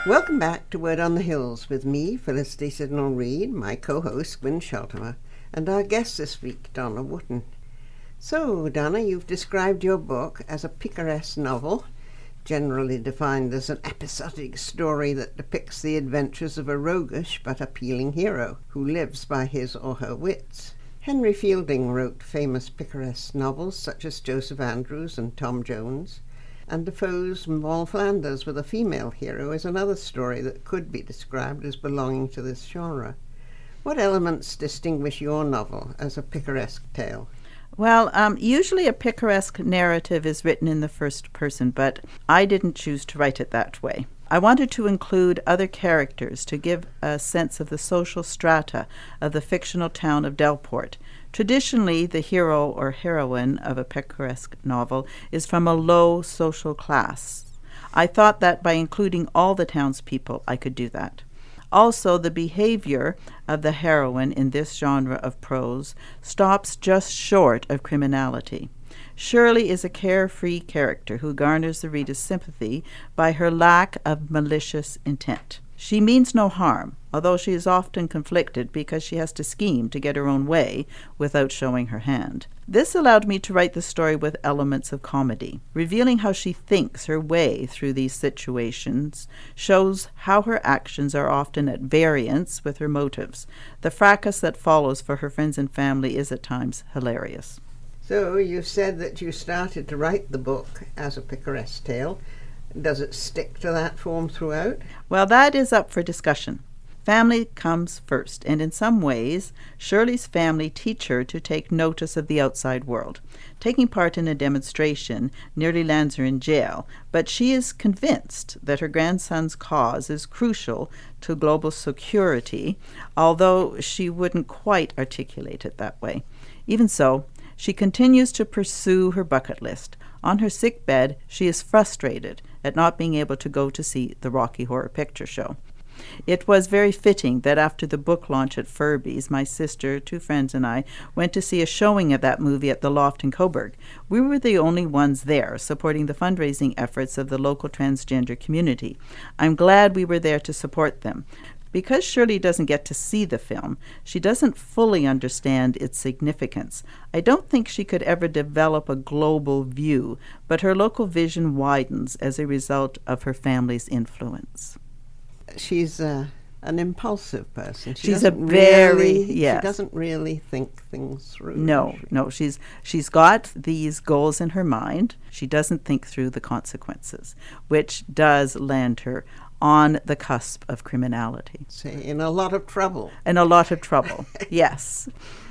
Welcome back to Word on the Hills with me, Felicity Sidnall-Reid, my co-host, Gwyn Sheltimer, and our guest this week, Donna Wootton. So, Donna, you've described your book as a picaresque novel, generally defined as an episodic story that depicts the adventures of a roguish but appealing hero who lives by his or her wits. Henry Fielding wrote famous picaresque novels such as Joseph Andrews and Tom Jones, and Defoe's Moll Flanders with a female hero is another story that could be described as belonging to this genre. What elements distinguish your novel as a picaresque tale? Well, usually a picaresque narrative is written in the first person, but I didn't choose to write it that way. I wanted to include other characters to give a sense of the social strata of the fictional town of Delport. Traditionally, the hero or heroine of a picaresque novel is from a low social class. I thought that by including all the townspeople, I could do that. Also, the behavior of the heroine in this genre of prose stops just short of criminality. Shirley is a carefree character who garners the reader's sympathy by her lack of malicious intent. She means no harm, although she is often conflicted because she has to scheme to get her own way without showing her hand. This allowed me to write the story with elements of comedy. Revealing how she thinks her way through these situations shows how her actions are often at variance with her motives. The fracas that follows for her friends and family is at times hilarious. So, you said that you started to write the book as a picaresque tale. Does it stick to that form throughout? Well, that is up for discussion. Family comes first, and in some ways, Shirley's family teach her to take notice of the outside world. Taking part in a demonstration nearly lands her in jail, but she is convinced that her grandson's cause is crucial to global security, although she wouldn't quite articulate it that way. Even so, she continues to pursue her bucket list. On her sick bed, she is frustrated at not being able to go to see the Rocky Horror Picture Show. It was very fitting that after the book launch at Furby's, my sister, two friends, and I went to see a showing of that movie at the Loft in Coburg. We were the only ones there, supporting the fundraising efforts of the local transgender community. I'm glad we were there to support them. Because Shirley doesn't get to see the film, she doesn't fully understand its significance. I don't think she could ever develop a global view, but her local vision widens as a result of her family's influence. She's an impulsive person. She's a very, yes. She doesn't really think things through. No. She's got these goals in her mind. She doesn't think through the consequences, which does land her on the cusp of criminality. In a lot of trouble. In a lot of trouble, yes.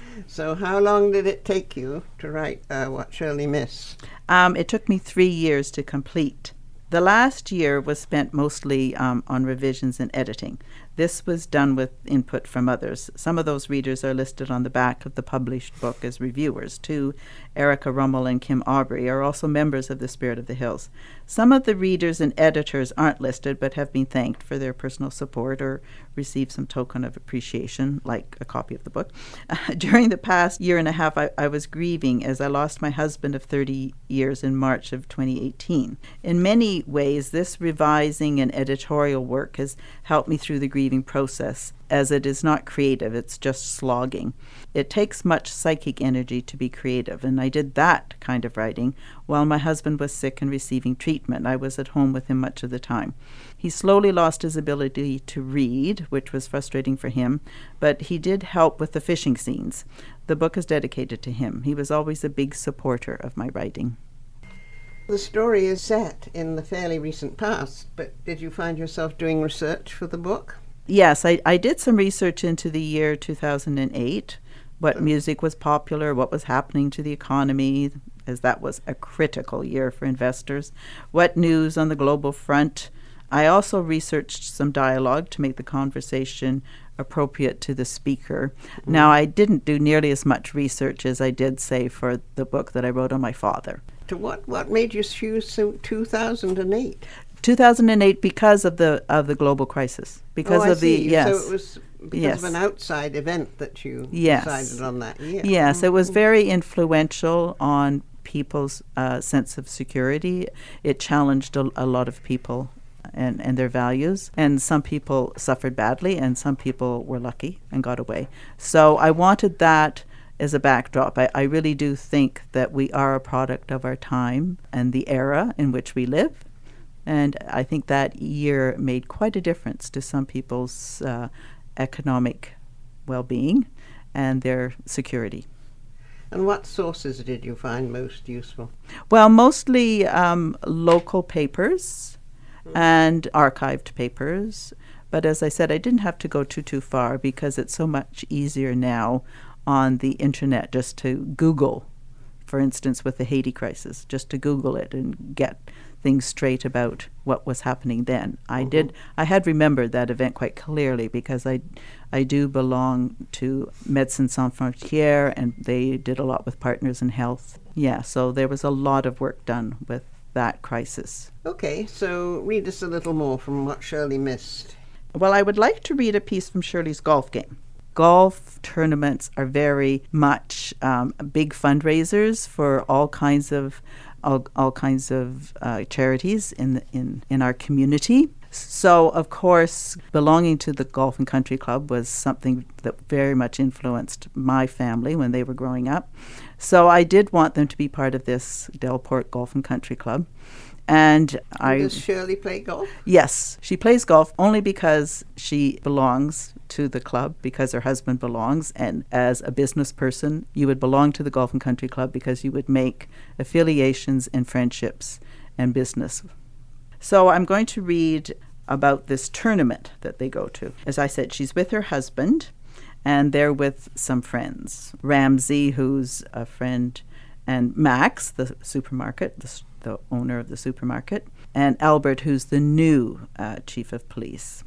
So how long did it take you to write What Shirley Missed? It took me 3 years to complete. The last year was spent mostly on revisions and editing. This was done with input from others. Some of those readers are listed on the back of the published book as reviewers, too. Erica Rummel and Kim Aubrey are also members of the Spirit of the Hills. Some of the readers and editors aren't listed but have been thanked for their personal support or received some token of appreciation, like a copy of the book. During the past year and a half, I was grieving as I lost my husband of 30 years in March of 2018. In many ways, this revising and editorial work has helped me through the grieving process, as it is not creative, it's just slogging. It takes much psychic energy to be creative, and I did that kind of writing while my husband was sick and receiving treatment. I was at home with him much of the time. He slowly lost his ability to read, which was frustrating for him, but he did help with the fishing scenes. The book is dedicated to him. He was always a big supporter of my writing. The story is set in the fairly recent past, but did you find yourself doing research for the book? Yes, I did some research into the year 2008, what music was popular, what was happening to the economy, as that was a critical year for investors, what news on the global front. I also researched some dialogue to make the conversation appropriate to the speaker. Now, I didn't do nearly as much research as I did, say, for the book that I wrote on my father. To what made you choose 2008? 2008 because of the global crisis. Because of the yes. So it was because of an outside event that you decided on that year. Yes, it was very influential on people's sense of security. It challenged a lot of people and their values. And some people suffered badly, and some people were lucky and got away. So I wanted that as a backdrop. I really do think that we are a product of our time and the era in which we live. And I think that year made quite a difference to some people's economic well-being and their security. And what sources did you find most useful? Well, mostly local papers and archived papers. But as I said, I didn't have to go too far because it's so much easier now on the internet just to Google, for instance, with the Haiti crisis, just to Google it and get things straight about what was happening then. I had remembered that event quite clearly because I do belong to Médecins Sans Frontières, and they did a lot with Partners in Health. Yeah, so there was a lot of work done with that crisis. Okay, so read us a little more from what Shirley missed. Well, I would like to read a piece from Shirley's golf game. Golf tournaments are very much big fundraisers for all kinds of charities in our community. So, of course, belonging to the Golf and Country Club was something that very much influenced my family when they were growing up. So I did want them to be part of this Delport Golf and Country Club. And does Shirley play golf? Yes, she plays golf only because she belongs to the club, because her husband belongs. And as a business person, you would belong to the Golf and Country Club because you would make affiliations and friendships and business. So I'm going to read about this tournament that they go to. As I said, she's with her husband, and they're with some friends. Ramsey, who's a friend, and Max, the supermarket, the owner of the supermarket, and Albert, who's the new chief of police.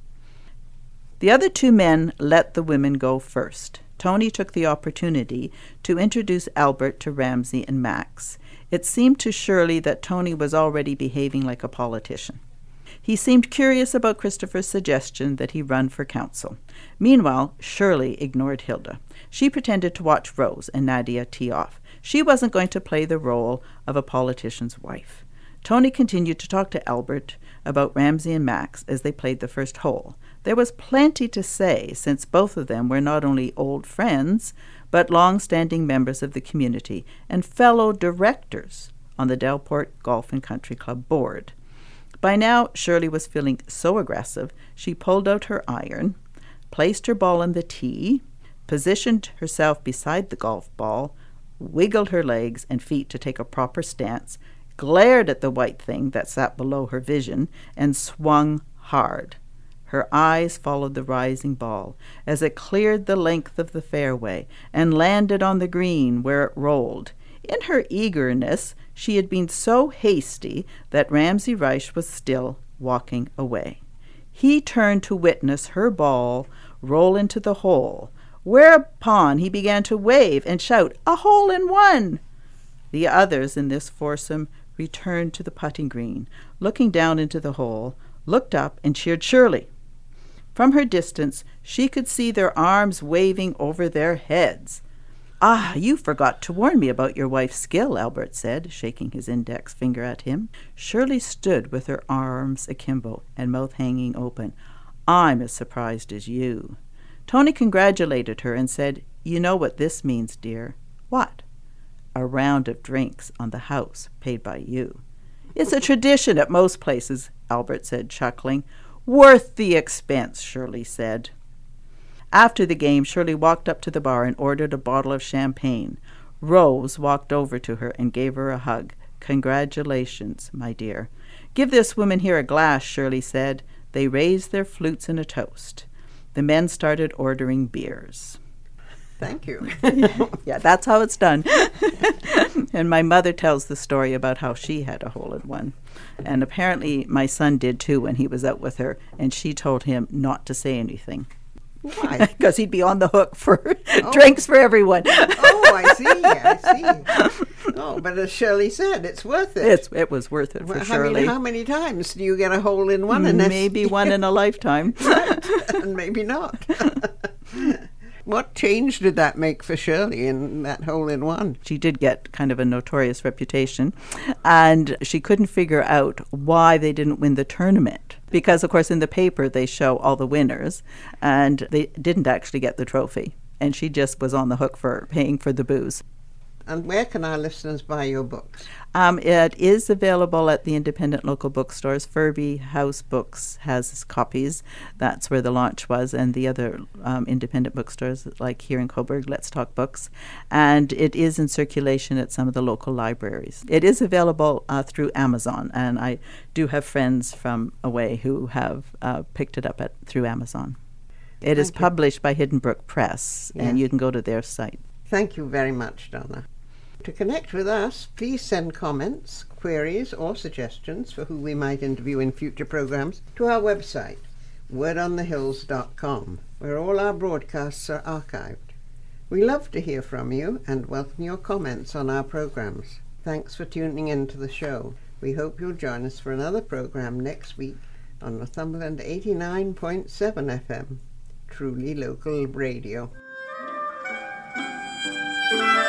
The other two men let the women go first. Tony took the opportunity to introduce Albert to Ramsey and Max. It seemed to Shirley that Tony was already behaving like a politician. He seemed curious about Christopher's suggestion that he run for council. Meanwhile, Shirley ignored Hilda. She pretended to watch Rose and Nadia tee off. She wasn't going to play the role of a politician's wife. Tony continued to talk to Albert about Ramsey and Max as they played the first hole. There was plenty to say, since both of them were not only old friends, but long-standing members of the community and fellow directors on the Delport Golf and Country Club board. By now, Shirley was feeling so aggressive, she pulled out her iron, placed her ball in the tee, positioned herself beside the golf ball, wiggled her legs and feet to take a proper stance, glared at the white thing that sat below her vision, and swung hard. Her eyes followed the rising ball as it cleared the length of the fairway and landed on the green where it rolled. In her eagerness, she had been so hasty that Ramsey Reich was still walking away. He turned to witness her ball roll into the hole, whereupon he began to wave and shout, "A hole in one!" The others in this foursome returned to the putting green, looking down into the hole, looked up and cheered Shirley. From her distance, she could see their arms waving over their heads. "Ah, you forgot to warn me about your wife's skill," Albert said, shaking his index finger at him. Shirley stood with her arms akimbo and mouth hanging open. "I'm as surprised as you." Tony congratulated her and said, "You know what this means, dear." "What?" "A round of drinks on the house, paid by you." "It's a tradition at most places," Albert said, chuckling. "Worth the expense," Shirley said. After the game, Shirley walked up to the bar and ordered a bottle of champagne. Rose walked over to her and gave her a hug. "Congratulations, my dear." "Give this woman here a glass," Shirley said. They raised their flutes in a toast. The men started ordering beers. Thank you. Yeah, that's how it's done. And my mother tells the story about how she had a hole in one. And apparently my son did too when he was out with her, and she told him not to say anything. Why? Because he'd be on the hook for drinks for everyone. Oh, I see. Oh, but as Shirley said, it's worth it. It was worth it for Well, Shirley. how many times do you get a hole in one? And Maybe one in a lifetime. Right, and maybe not. What change did that make for Shirley in that hole in one? She did get kind of a notorious reputation, and she couldn't figure out why they didn't win the tournament. Because, of course, in the paper they show all the winners, and they didn't actually get the trophy. And she just was on the hook for paying for the booze. And where can our listeners buy your books? It is available at the independent local bookstores. Furby House Books has copies. That's where the launch was, and the other independent bookstores, like here in Coburg, Let's Talk Books. And it is in circulation at some of the local libraries. It is available through Amazon, and I do have friends from away who have picked it up through Amazon. It is published by Hidden Brook Press, and you can go to their site. Thank you very much, Donna. To connect with us, please send comments, queries, or suggestions for who we might interview in future programs to our website, wordonthehills.com, where all our broadcasts are archived. We love to hear from you and welcome your comments on our programs. Thanks for tuning in to the show. We hope you'll join us for another program next week on Northumberland 89.7 FM, truly local radio.